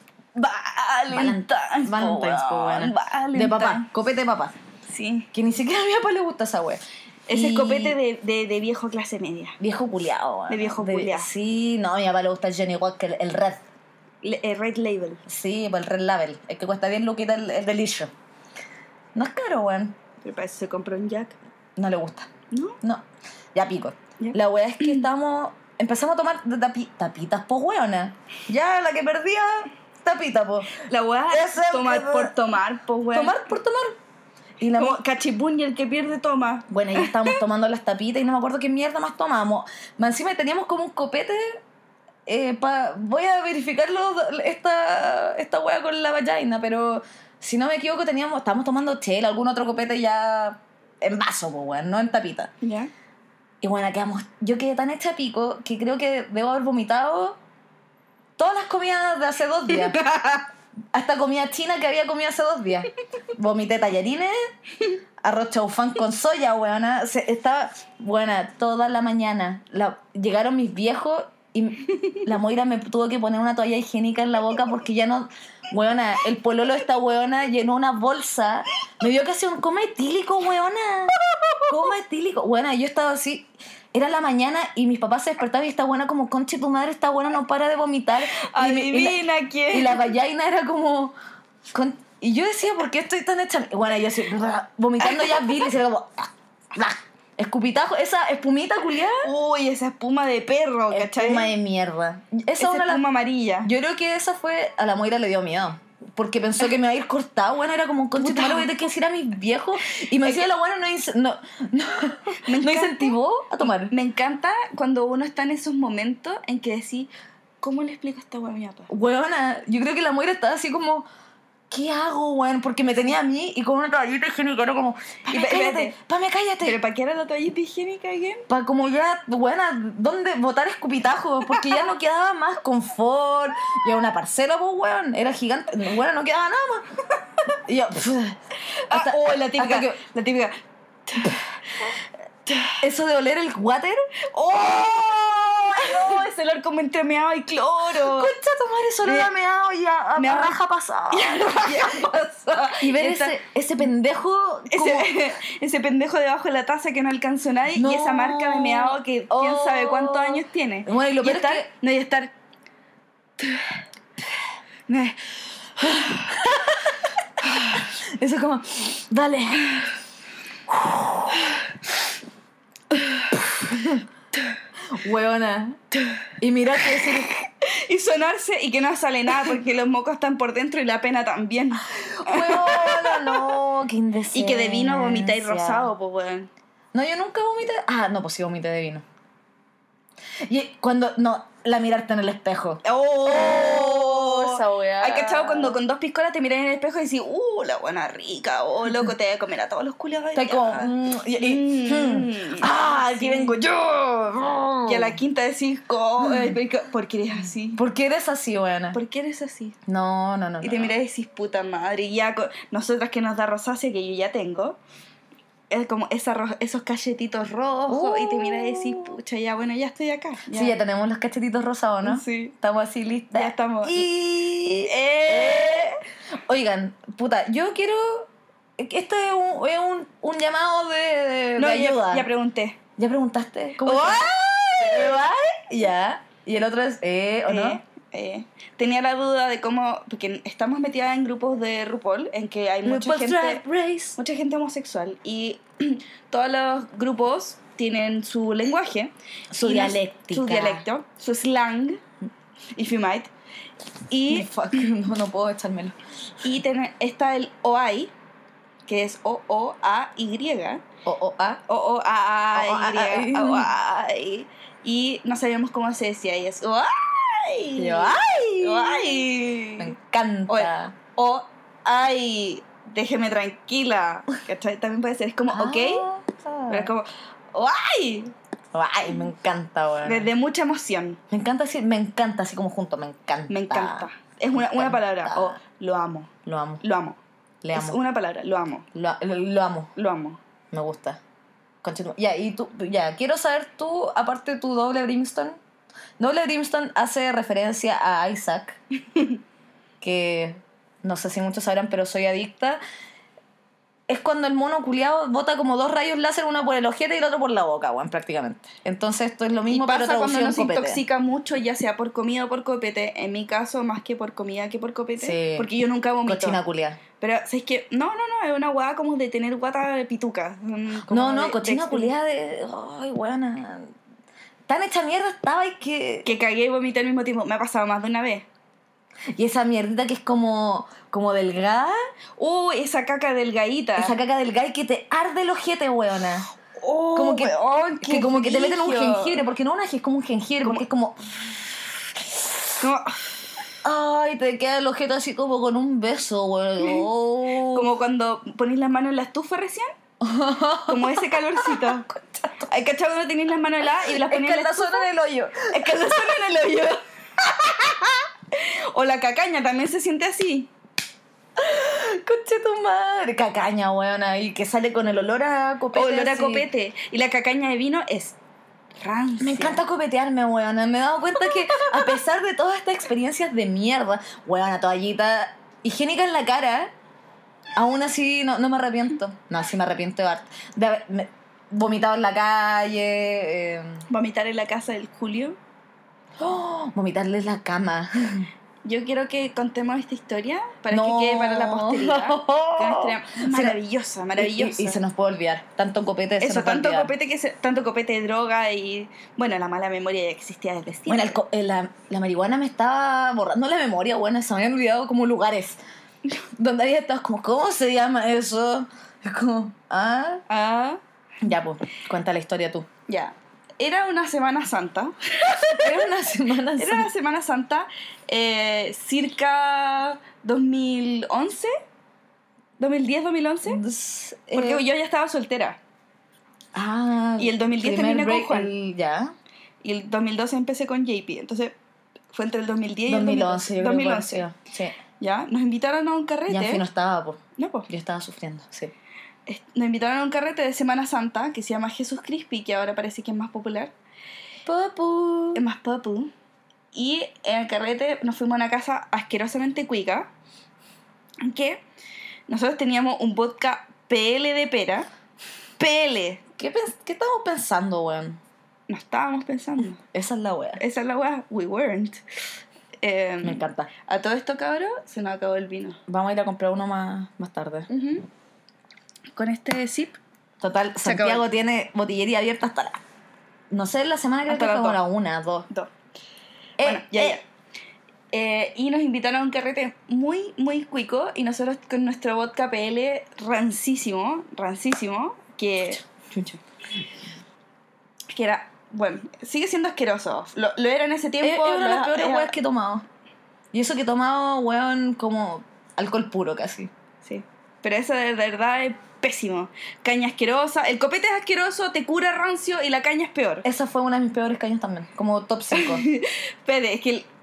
Valentine's. Valentine's, po, pues, weón. bueno. De papá, Valentine's. copete de papá. Sí. Que ni siquiera a mi papá le gusta esa wea. Ese Y- es copete de, de, de viejo clase media. Viejo culiao, weón. De viejo culiao. Sí, no, a mi papá le gusta el Johnny Walker, el Red. Le- eh, Red Label. Sí, pues el Red Label. El que cuesta diez luquitas el, el Delicious. No es caro, weón. Pero para eso se compró un Jack. No le gusta. ¿No? No. Ya pico. Ya. La wea es que estamos... Empezamos a tomar de tapi- tapitas, po, weona. Ya, la que perdía, tapita, po. La weá Ese es el tomar que- por tomar, pues weón. Tomar por tomar. Y la Como cachipún y el que pierde toma. Bueno, ya estábamos tomando las tapitas y no me acuerdo qué mierda más tomamos. Más encima teníamos como un copete. Eh, pa, voy a verificarlo esta, esta wea con la vagina, pero si no me equivoco, teníamos, estábamos tomando chela, algún otro copete ya en vaso, pues, weón, no en tapita. ¿Ya? Y bueno, quedamos, yo quedé tan hecha pico que creo que debo haber vomitado todas las comidas de hace dos días. Hasta comida china que había comido hace dos días. Vomité tallarines, arroz chaufán con soya, weona. Se, estaba, buena, toda la mañana. La, llegaron mis viejos y la Moira me tuvo que poner una toalla higiénica en la boca porque ya no... Weona, el pololo de esta weona llenó una bolsa. Me vio casi un coma etílico, weona. Coma etílico. Weona, yo estaba así... Era la mañana y mis papás se despertaban y esta buena como, conche tu madre, esta buena no para de vomitar. Y mi- y la- Adivina quién. Y la vagina era como... con- y yo decía, ¿por qué estoy tan hecha? Y bueno, yo así, vomitando ya bilis, era como... Escupitajo, esa espumita culiada. Uy, esa espuma de perro, ¿cachai? Espuma de mierda. Esa Esa es una de las- espuma amarilla. Yo creo que esa fue... A la Moira le dio miedo. Porque pensó que me iba a ir cortado, bueno, era como un conche tu madre, voy a tener que decir a mis viejos. Y me decía la buena, no, ince- no, no, Me no encanta. incentivó a tomar. Me encanta cuando uno está en esos momentos en que decís, ¿cómo le explico esta hueá a mi papá? Weona, yo creo que la Moira estaba así como, ¿qué hago, weón? Porque me tenía a mí y con una toallita higiénica, era como, Y Pame, pe- cállate, espérate. Pame, cállate. ¿Pero para qué era la toallita higiénica again? Para como ya, buena, ¿dónde botar escupitajos? Porque ya no quedaba más confort. Ya una parcela, pues, weón, era gigante. Bueno, no quedaba nada más. Y yo, pff, hasta, Ah, oh, la típica, hasta que- la típica. eso de oler el water. ¡Oh! No, ese olor como entre meado y cloro. Concha, tomar eso no Me- era meado ya a me a ha- raja pasada. ¿Qué pasa? Y ver Esta- ese, ese pendejo como... Ese, ese pendejo debajo de la taza que no alcanzó nadie No. y esa marca de meado que quién Oh. sabe cuántos años tiene. Bueno, y lo peor es estar, que- no, y estar. Eso es como, dale. Huevona. Y mirarte y decir, Y sonarse y que no sale nada porque los mocos están por dentro y la pena también. huevona, no, qué indecencia. Y que de vino vomitáis rosado, pues weón. No, yo nunca vomité. Ah, no, pues sí vomité de vino. Y cuando, no, la mirarte en el espejo. ¡Oh! esa weá. ¿Hay cachado cuando con dos piscolas te miras en el espejo y decís, ¡uh, la buena rica! ¡Oh, loco, te voy a comer a todos los culiados! Está como, mm, y- y- Mm. mm. ¡Ah, aquí Sí. vengo yo! Y a la quinta decís, "Co- eh, ¿por qué eres así? ¿Por qué eres así, buena? ¿Por qué eres así? No, no, no. Y te no. miras y decís, puta madre, y ya co- nosotras que nos da rosácea, que yo ya tengo, es como esa ro- esos cachetitos rojos Uh. y te miras y decís, pucha, ya bueno, ya estoy acá. Sí, ya tenemos los cachetitos rosados, ¿no? Sí. Estamos así listas. Ya estamos. Y... Eh. Oigan, puta, yo quiero... Esto es un, es un, un llamado de, de, No, de ya, ayuda. ya pregunté. ¿Ya preguntaste? ¿Cómo ¡Ay! estás? Ya. Y el otro es, ¿eh o no? Eh, eh. Tenía la duda de cómo, porque estamos metidas en grupos de RuPaul, en que hay mucha RuPaul's gente, Drag Race. mucha gente homosexual y todos los grupos tienen su lenguaje, Su y nos- dialéctica. su dialecto, su slang, if you might, y, Fuck, no, no puedo echármelo. y ten- está el O A I, que es O O A Y, O, o, a. O O A O, O, A, Y, A. O A I, y no sabíamos cómo se decía y es O A I. Yo, ¡ay! O A I. Me encanta. O, ay, déjeme tranquila. ¿Cachai? También puede ser, es como, ok, Ah. pero es como, o, ay, Ay, me encanta, weón. de, de mucha emoción. Me encanta decir, me encanta, así como junto, me encanta. Me encanta. Es Me una, una encanta. palabra, o lo amo, Lo amo, lo amo. le Es amo. una palabra, lo amo, Lo, lo, lo amo, lo amo. me gusta. Continúa. Ya, y tú, ya, quiero saber tú, aparte de tu doble Brimstone. Doble Brimstone hace referencia a Isaac, que no sé si muchos sabrán, pero soy adicta. Es cuando el mono culiado bota como dos rayos láser, uno por el ojete y el otro por la boca, weón, prácticamente. Entonces esto es lo Y mismo, pero pasa cuando traducido uno en se copete. intoxica mucho, ya sea por comida o por copete. En mi caso, más que por comida que por copete. Sí. Porque yo nunca vomito. Cochina culiada. Pero, ¿sabes qué? No, no, no, es una guada como de tener guata de pituca. mm, como No, no, de- cochina de- culiada de... Ay, weona. Tan hecha mierda estaba y que... Que cagué y vomité al mismo tiempo. Me ha pasado más de una vez. Y esa mierdita que es como, como delgada, ¡Uh! Esa caca delgadita. esa caca delgada y que te arde el ojete, weona. ¡Oh! Como que, weón, que qué como que te meten un brillo. jengibre, porque no un ají, es como un jengibre, Como- porque es como... Como, Ay, te queda el ojete así como con un beso, weón. Oh. como cuando ponís las manos en la estufa recién. Como ese calorcito. Hay cachado cuando tenéis las manos heladas y las ponís en la estufa. Escaldazón en el hoyo. Es que se suena en el hoyo. O la cacaña también se siente así. Conche tu madre. Cacaña, weona, y que sale con el olor a copete. O olor a así. copete. Y la cacaña de vino es rancia. Me encanta copetearme, weona. Me he dado cuenta que a pesar de todas estas experiencias de mierda, weona, toallita higiénica en la cara, aún así no, no me arrepiento. No, sí me arrepiento de, de haber me- vomitado en la calle, eh, Vomitar en la casa del Julio. oh, vomitarle en la cama. Yo quiero que contemos esta historia para No. que quede para la posteridad. Que es una historia maravillosa, maravillosa. Y, y- y se nos puede olvidar. Tanto copete se Eso, nos va a tanto olvidar. copete, que se- tanto copete de droga y... Bueno, la mala memoria ya existía desde siempre. Bueno, el co- eh, la, la marihuana me estaba borrando la memoria, bueno, se me habían olvidado como lugares donde había estado como, ¿cómo se llama eso? Es como, ah, Ah, ya pues, cuenta la historia tú. ya. Era una Semana Santa. Era una semana Era una Semana Santa eh, circa dos mil once. ¿dos mil diez, dos mil once? Porque Eh, yo ya estaba soltera. ah, y el dos mil diez primer terminé con break, Juan. el- ya, Y el dos mil doce empecé con J P. Entonces fue entre el dos mil diez y dos el mil once, yo dos mil creo que once. fue, sí. Ya, nos invitaron a un carrete. Ya en fin no estaba, pues, No, pues. yo estaba sufriendo, sí. Es- Nos invitaron a un carrete de Semana Santa que se llama Jesús Crispy, que ahora parece que es más popular. Papu. Es más papu. Y en el carrete nos fuimos a una casa asquerosamente cuica. Que nosotros teníamos un vodka P L de pera. P L. ¿Qué, pens- ¿Qué estamos pensando, weón? No estábamos pensando. Esa es la wea. Esa es la weá. We weren't. Eh, Me encanta. A todo esto, cabrón, se nos acabó el vino. Vamos a ir a comprar uno más, más tarde. Ujú. Con este zip. Total, Se acabó. Santiago tiene botillería abierta hasta la... No sé, la semana creo Hasta que las fue como dos. la una, dos. Dos. Eh, Bueno, ya, eh, ya. Eh, y nos invitaron a un carrete muy, muy cuico. Y nosotros con nuestro vodka P L rancísimo, rancísimo, que, que era, bueno, sigue siendo asqueroso. Lo, lo era en ese Es, tiempo. es una de lo- las peores era- weas que he tomado. Y eso que he tomado, weón, como alcohol puro casi. Sí. Pero eso de verdad es pésimo. Caña asquerosa. El copete es asqueroso, te cura rancio y la caña es peor. Esa fue una de mis peores cañas también, como top cinco. Pede, es que el-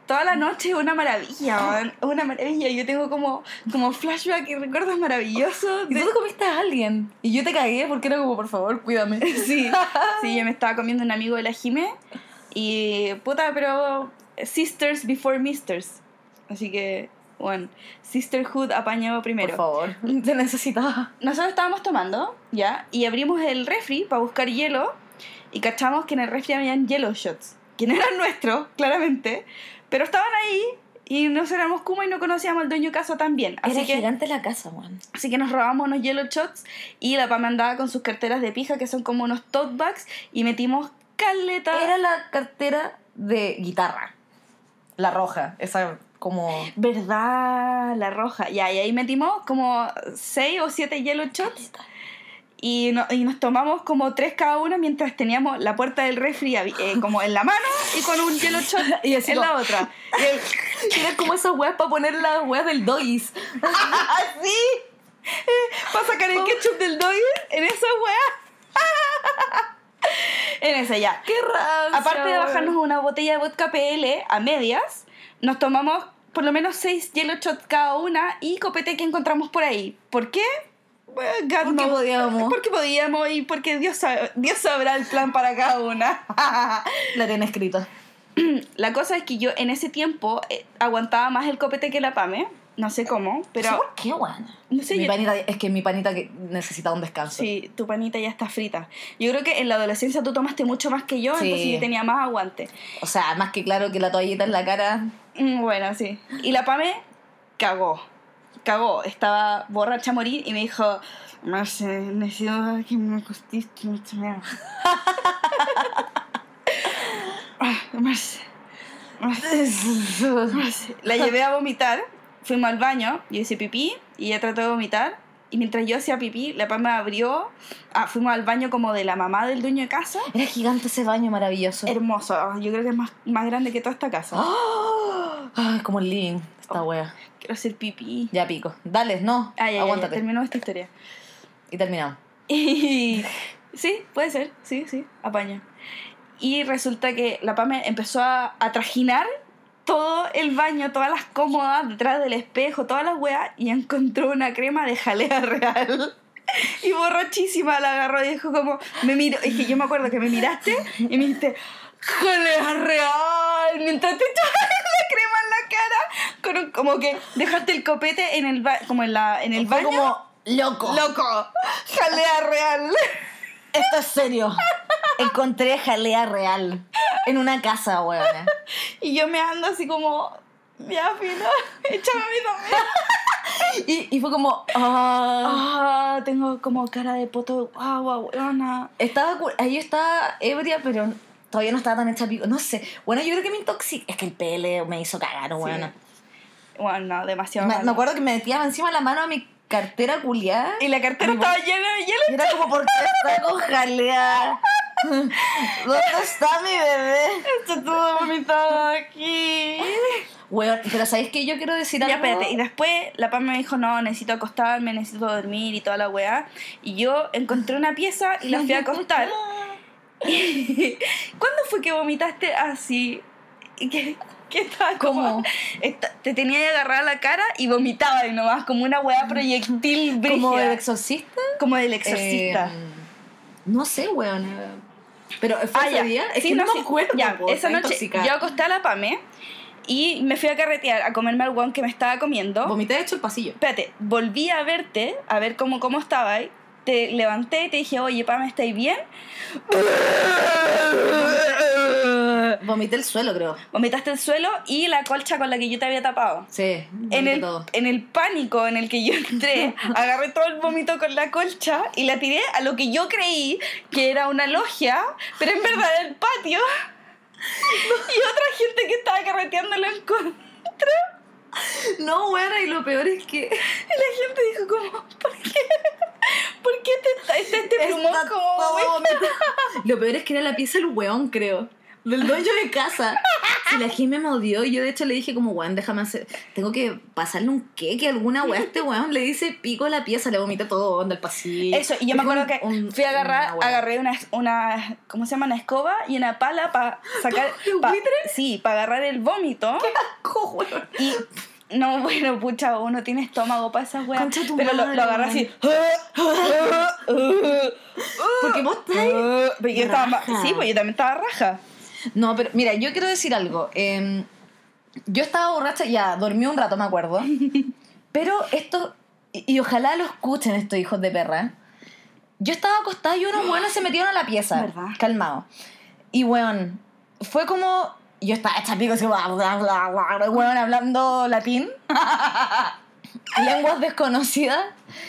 toda la noche es una maravilla, man. Es una maravilla. Yo tengo como, como flashback y recuerdos maravillosos. ¿Y de- tú te comiste a alguien? Y yo te cagué porque era como, por favor, cuídame. Sí, sí, yo me estaba comiendo un amigo de la Jime. Y puta, pero sisters before misters. Así que, bueno, sisterhood apañado primero. Por favor, te necesitaba. Nosotros estábamos tomando, ¿ya? Y abrimos el refri para buscar hielo. Y cachamos que en el refri habían yellow shots. Que no eran nuestros, claramente. Pero estaban ahí. Y nos éramos kuma y no conocíamos al dueño de casa tan bien. Así Era que, gigante la casa, weón. así que nos robamos unos yellow shots. Y la Pam andaba con sus carteras de pija, que son como unos tote bags. Y metimos caleta. Era la cartera de guitarra. La roja, esa como... ¿Verdad? La roja. Ya, y ahí metimos como seis o siete yellow shots. Y, no, y nos tomamos como tres cada uno mientras teníamos la puerta del refri eh, como en la mano y con un yellow shot Y así en como- la otra. Y el- Era como esas weas para poner las weas del doggies. así para sacar el ketchup del doggy en esa wea. En esa ya. ¡Qué rancia! Aparte de bajarnos una botella de vodka P L a medias, nos tomamos por lo menos seis yellow shots cada una y copete que encontramos por ahí. ¿Por qué? Bueno, God Porque knows. podíamos. Porque podíamos y porque Dios, sabe- Dios sabrá el plan para cada una. La tiene escrita. La cosa es que yo en ese tiempo eh, aguantaba más el copete que la Pame. No sé cómo, pero... ¿Por qué, weón? No sé, mi yo- panita, es que mi panita que necesita un descanso. Sí, tu panita ya está frita. Yo creo que en la adolescencia tú tomaste mucho más que yo, Sí. entonces yo tenía más aguante. O sea, más que claro que la toallita en la cara. Mm, Bueno, sí. Y la Pame cagó. Cagó. Estaba borracha a morir y me dijo... Marce, necesito que me acostiste mucho más. Marce. Marce. La llevé a vomitar. Fuimos al baño. Yo hice pipí y ella trató de vomitar. Y mientras yo hacía pipí, la Pame abrió... Ah, fuimos al baño como de la mamá del dueño de casa. Era gigante ese baño maravilloso. Hermoso. Yo creo que es más, más grande que toda esta casa. ¡Oh! Ay, como el living, esta wea. Quiero hacer pipí. Ya pico. Dale, no. Ah, ya, ya, ya, Aguántate. terminó esta historia. Y terminamos. Y sí, puede ser, sí, sí, apaña. Y resulta que la Pame empezó a, a trajinar todo el baño, todas las cómodas detrás del espejo, todas las weas, y encontró una crema de jalea real. Y borrachísima la agarró y dijo como, me miró, es que yo me acuerdo que me miraste y me dijiste, jalea real, mientras te echabas la crema en la cara, con un- como que dejaste el copete en el, ba- como en, la, en el Fue baño. como loco. ¡Loco! ¡Jalea real! Esto es serio. Encontré jalea real. En una casa, weón. Y yo me ando así como... Ya, fino, échame a mí también. Y, y fue como... ah. Ah, tengo como cara de poto de guagua, weona. Estaba, cu- ahí yo estaba ebria, pero todavía no estaba tan hecha pico. No sé. Bueno, yo creo que me intoxicé. Es que el P L me hizo cagar, weón. Bueno, no, demasiado Me, malo. me acuerdo que me metía encima la mano a mi cartera culiada. Y la cartera Mi- estaba llena de hielo. Y era como, ¿por qué está con jalea? ¿Dónde está mi bebé? Está todo vomitado aquí. Weón, pero ¿sabéis qué? Yo quiero decir algo. Ya, espérate. Y después la Pam me dijo, no, necesito acostarme, necesito dormir y toda la weá. Y yo encontré una pieza y la fui a acostar. ¿Cuándo fue que vomitaste así? ¿Y ¿Qué, qué estaba como? ¿Cómo? Esta- te tenía agarrada la cara y vomitaba y nomás, como una weá proyectil brígida. ¿Como el exorcista? Como del exorcista. Eh, no sé, weón. Pero fue Ah, ese ya. día. Es Sí, que no, no, me sí. acuerdo. Ya, po, esa estaba noche intoxicada. yo acosté a la Pame y me fui a carretear, a comerme al guan que me estaba comiendo. Vomité de hecho el pasillo. Espérate, volví a verte, a ver cómo, cómo estabas. Te levanté y te dije, oye, Pame, ¿estáis bien? Vomité el suelo, creo. Vomitaste el suelo y la colcha con la que yo te había tapado. Sí, En vomité el, todo. en el pánico en el que yo entré, agarré todo el vómito con la colcha y la tiré a lo que yo creí que era una logia, pero en verdad era el patio. Y otra gente que estaba carreteando lo encontró. No, weón, y lo peor es que... Y la gente dijo como, ¿por qué? ¿Por qué te está este, este plumón Está como todo vomitado? vomitado. Lo peor es que era la pieza del weón, creo. Del dueño de casa. Si la Jimmy me odió, y yo de hecho le dije como, weón, déjame hacer, tengo que pasarle un queque, alguna weá a este weón, le dice pico la pieza, le vomita todo onda el pasillo. Eso, y yo me acuerdo que un, fui a agarrar, una agarré una, una, ¿cómo se llama? Una escoba y una pala para sacar... ¿Un pa, buitre? Sí, para agarrar el vómito. ¡Qué asco, weón! Y... No, bueno, pucha, uno tiene estómago para esas weas. Concha tu pero lo, madre, lo agarré así. Porque vos estás... Pero yo estaba, ma- raja. sí, pues yo también estaba raja. No, pero mira, yo quiero decir algo. Eh, yo estaba borracha, ya, dormí un rato, me acuerdo. Pero esto... Y, y ojalá lo escuchen estos hijos de perra. Yo estaba acostada y unos buenos se metieron a la pieza. ¿Verdad? Calmado. Y, weón, fue como... Yo estaba hecha pico, así, bla, bla, bla, bla, weón, hablando latín. Lenguas desconocidas.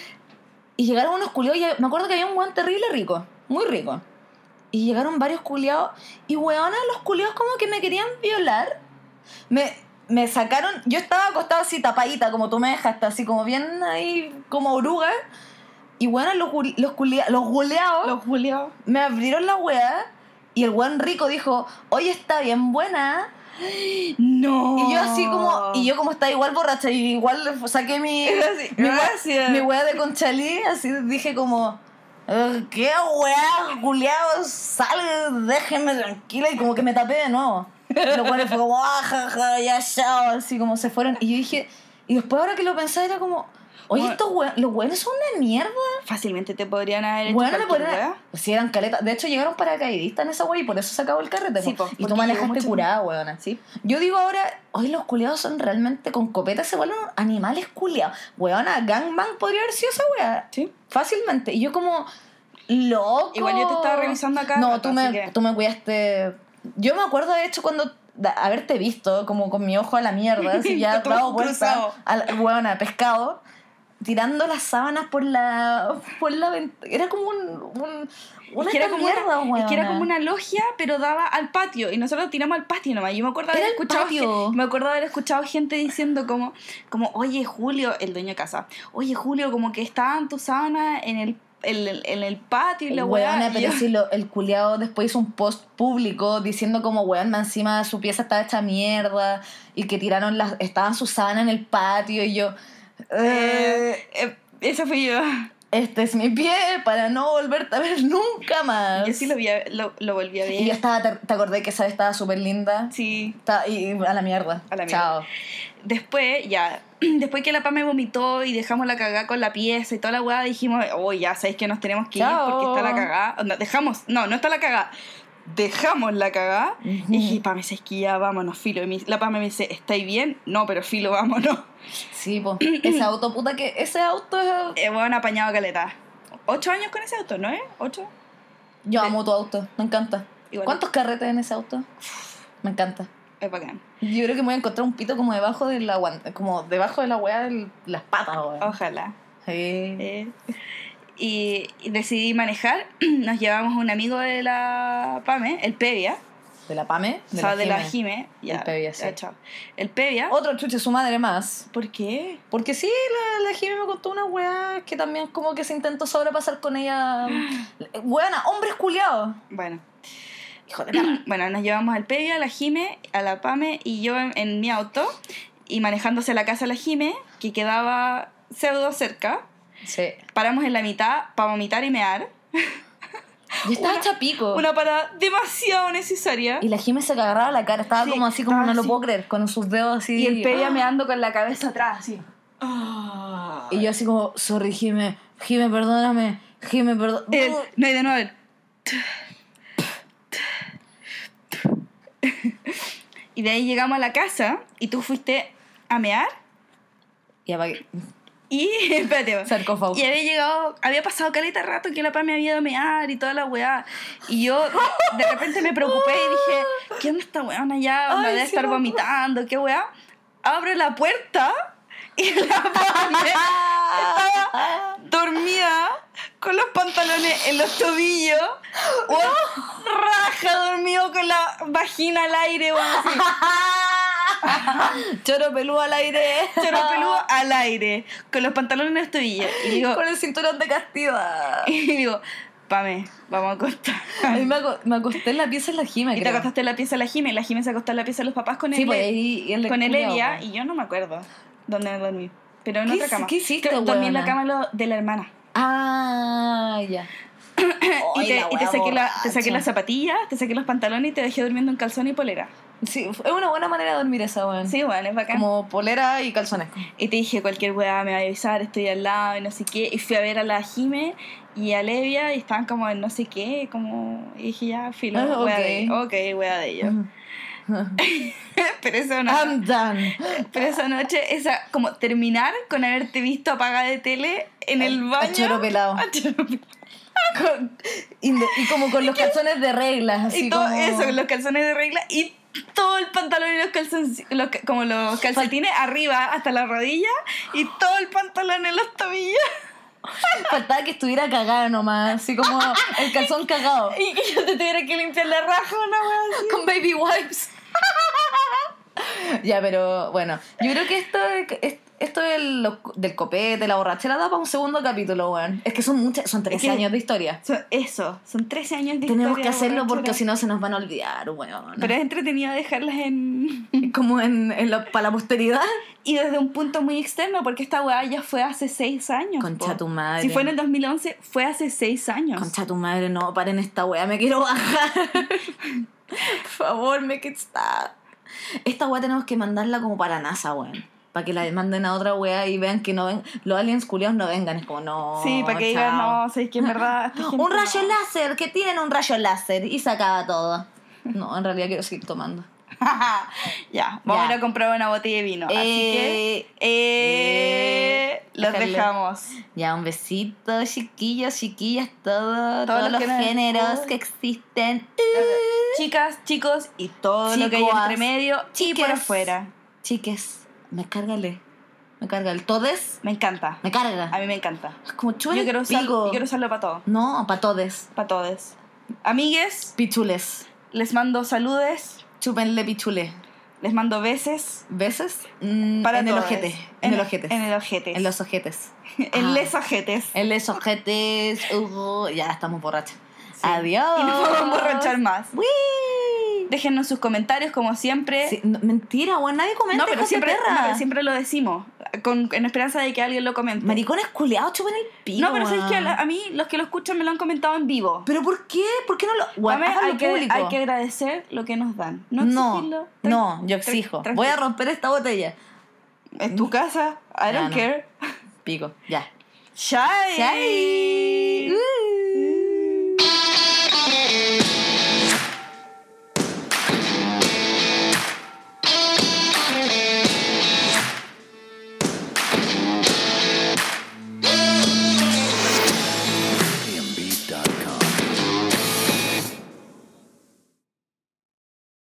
Y llegaron unos culiados. Y me acuerdo que había un weón terrible rico. Muy rico. Y llegaron varios culiados. Y weón, los culiados como que me querían violar. Me, me sacaron... Yo estaba acostada así tapadita, como tú me dejaste, así como bien ahí, como oruga. Y bueno, los, gul- los, culia- los guleados Los Julio. me abrieron la weá. Y el weón rico dijo, oye, está bien buena. No. Y yo así como... Y yo como estaba igual borracha, y igual saqué mi... Así, mi, gracias. weá, mi weá de conchalí. Así dije como... "Eh, ¿Qué weá, culiados? Sal, déjenme tranquila". Y como que me tapé de nuevo. Los weones fue como... "Ah, ja, ja, ya, chao". Así como se fueron. Y yo dije... Y después ahora que lo pensaba era como... Oye, Bueno. estos weones... Los weones son una mierda. Fácilmente te podrían haber hecho Bueno, me cualquier ponen... wea. Si eran caletas. De hecho, llegaron paracaidistas en esa wea y por eso se acabó el carrete. Sí, po. po, Y porque tú manejaste llegó mucho- curada, weona. Sí. Yo digo ahora, hoy los culiados son realmente con copetas, se vuelven animales culiados. Weona, gangbang podría haber sido esa wea. Sí. Fácilmente. Y yo como, loco. Igual yo te estaba revisando acá, No, rato, tú así me, que- tú me cuidaste. Yo me acuerdo de hecho cuando de haberte visto como con mi ojo a la mierda, así ya Con tu dado ojo vuelta cruzado. a la, weona, pescado, tirando las sábanas por la por la ventana. Era como un, un una Es que, era como mierda, una, es que era weona. como una logia, pero daba al patio. Y nosotros tiramos al patio nomás. Yo me acuerdo de Era haber el escuchado patio. ge- me acuerdo de haber escuchado gente diciendo como, como, oye Julio, el dueño de casa, oye Julio, como que estaban tus sábanas en el, en el, en el patio y la weá. Weona, Y pero yo- si lo, el culiao después hizo un post público diciendo como weón, más encima su pieza estaba hecha mierda y que tiraron las, estaban sus sábanas en el patio y yo, eh, eh, eh, esa fui yo. este es mi pie para no volverte a ver nunca más. Yo sí lo, vi a- lo, lo volví a ver. Y yo estaba, te, te acordé que esa vez estaba súper linda. Sí. Estaba- y a la mierda. A la mierda. Chao. Después, ya, después que la Pam me vomitó y dejamos la cagada con la pieza y toda la weá, dijimos, oh, ya sabéis que nos tenemos que Chao. ir porque está la cagada. Onda, dejamos, no, no está la cagada. Dejamos la cagada y dije, Pam, ¿sabes que ya vámonos, filo? Y mi- la Pam me dice, ¿estáis bien? No, pero filo, vámonos. Sí, pues. Ese auto, puta que. Ese auto es. Eh, bueno, apañado caleta. ¿Ocho años con ese auto, no es? ¿Ocho? Yo amo tu auto, me encanta. Igual. ¿Cuántos carretes en ese auto? Me encanta. Es bacán. Yo creo que me voy a encontrar un pito como debajo de la guan- como debajo de la weá de las patas, weón. Ojalá. Sí. Eh, y, y decidí manejar. Nos llevamos a un amigo de la Pame, el Pevia. ¿De la Pame? O sea, de la Jime. Jime. Ya, El Pevia, sí. ya, chao. El Pevia. Otro chuche su madre más. ¿Por qué? Porque sí, la, la Jime me contó una weá que también como que se intentó sobrepasar con ella. Weona, hombres culiados. Bueno. Hijo de perra. Bueno, nos llevamos al Pevia, a la Jime, a la Pame y yo en, en mi auto. Y manejándose a la casa de la Jime, que quedaba pseudo cerca. Sí. Paramos en la mitad para vomitar y mear. Yo estaba Una- hecha pico. Una parada demasiado necesaria. Y la Jime se agarraba la cara, estaba Sí, como así como estaba no lo así. puedo creer, con sus dedos así. Y el Pevia ¡Ah! meando con la cabeza atrás, así. Y yo así como, sorry, Jime, Jime, perdóname, Jime, perdón. El, no hay de nuevo. el- Y de ahí llegamos a la casa y tú fuiste a mear. Y apagué. Y, espérate, Sarcófago. y había llegado, había pasado caleta rato que la Pam me había ido a mear y toda la weá. Y yo de repente me preocupé y dije, ¿qué onda esta weona ya? Onda, Ay, debe sí, estar me acuerdo. vomitando, ¿qué weá? Abro la puerta y la Pam estaba dormida con los pantalones en los tobillos. Weón, raja dormido con la vagina al aire, weón, así. Choro peludo al aire. Choro peludo al aire, con los pantalones en los tobillos. Y digo, Con el cinturón de castiga. y digo, Pame, vamos a acostar. A mí me, aco- me acosté en la pieza de la Jime, Y te creo. acostaste en la pieza de la Jime, y la Jime se acostó en la pieza de los papás con Sí, el, pues ahí... y el con el culiao, Evia, po. y yo no me acuerdo dónde me dormí. Pero en ¿Qué otra hic- cama. qué hiciste, Creo- Dormí en la huevona? cama lo- de la hermana. Ah, ya. y Ay, te, la y te wea saqué, la, te saqué borracha. las zapatillas, te saqué los pantalones y te dejé durmiendo en calzón y polera. Sí, es una buena manera de dormir esa, weón. Sí, bueno, es bacán. Como polera y calzones. Y te dije, cualquier weá me va a avisar, estoy al lado y no sé qué. Y fui a ver a la Jime y a Levia y estaban como en no sé qué, como... Y dije, ya, filo, Ah, weá ok. de ok, weá de ellos. pero, esa no, I'm done. pero esa noche, esa, como terminar con haberte visto apagada de tele en el A baño. choro pelado. A choro pelado. Con- y, de- y como con los calzones de reglas, así Y todo como... eso, los calzones de regla y todo el pantalón y los calzones, los, ca- como los calcetines arriba hasta la rodilla y todo el pantalón en los tobillos. Faltaba que estuviera cagada nomás, así como el calzón cagado. Y que yo te tuviera que limpiar la raja, una wea así. Con baby wipes. Ya, pero bueno, yo creo que esto es, esto del, lo- del copete, la borrachera, da para un segundo capítulo, weón. Es que son muchas, son trece Es que- años de historia. So- eso, son trece años de Tenemos historia que hacerlo borrachera. porque si no se nos van a olvidar, weón. Pero es entretenido dejarlas en... Como en, en la, para la posteridad. Y desde un punto muy externo, porque esta weá ya fue hace seis años. Concha po. tu madre. Si fue en el dos mil once, fue hace seis años. Concha tu madre, no, paren esta weá, me quiero bajar. Por favor, make it stop. Esta weá tenemos que mandarla como para NASA, weón. Para que la manden a otra weá y vean que no ven, los aliens culiados no vengan. Es como, no. Sí, para que digan, chao. no, sabéis que en verdad... esta gente Un rayo no. láser, que tienen un rayo láser y se acaba todo. No, en realidad quiero seguir tomando. Ya, vamos Ya. a ir a comprar una botella de vino. Así que... Eh, Eh, los déjale. dejamos. Ya, un besito, chiquillos, chiquillas, todo, Todos todos los los que nos géneros escuchan. que existen. Chicas, chicos y todo lo que hay Chicuas, entre medio y chiques. por afuera. Chiques, me cárgale. Me carga el todes. Me encanta. Me carga. A mí me encanta. Es como chupa Yo el quiero, usar, pico. yo quiero usarlo para todo. No, pa' todes. Para todos. Amigues, Pichules. les mando saludes. Chúpenle pichule. Les mando beses. ¿Beses? Mm, Para en el todos. ojete. En, el ojete. En el ojete. En los ojetes. En Ah. les ojetes. En los ojetes. Uh, ya estamos borrachas. Sí. Adiós. Y no podemos emborrachar más. ¡Wii! Déjennos sus comentarios como siempre. Sí, no, mentira, weón. Nadie comenta. no, pero hijos de siempre, perra. no, pero siempre lo decimos. Con, en esperanza de que alguien lo comente. Maricones culeados, chupen el pico. no, pero sabes weón. que a, la- a mí los que lo escuchan me lo han comentado en vivo. ¿Pero por qué? ¿Por qué no lo.? Weón, Dame, háganlo hay, que, público. hay que agradecer lo que nos dan. No No, exigirlo. no, Tran- yo tran- exijo. tranquilo. Voy a romper esta botella. Es tu casa. I Ya, don't no. care. Pico, ya. Shai. Chai. Uh.